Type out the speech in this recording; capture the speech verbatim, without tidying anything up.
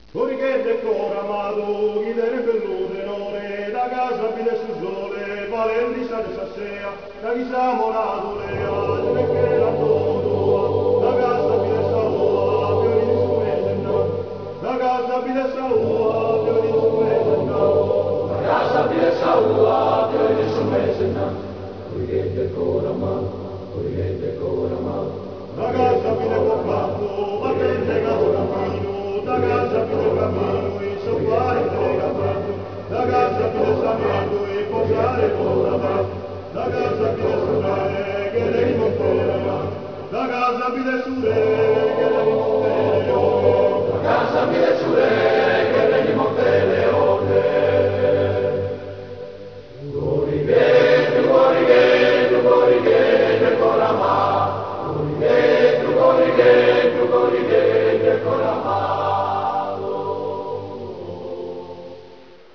Fuori che decora amato, chi viene per l'utenore, da casa vide sul sole, valenti sa di sassea, da chi sa morato le ali, perché la tua, da casa vide sa ua, fiori di sumese no, da casa vide sa ua, fiori di sumese no, da casa vide sa ua, fiori di sumese no, fuori che decora amato, fuori che decora amato, da casa vide combatto, battente casa cammino, da casa pide cammino e soffare fregamento, da casa pide samento e posare coramento, da casa pide sure che le rimonterà, da casa pide sure che le rimonterà, da casa pide sure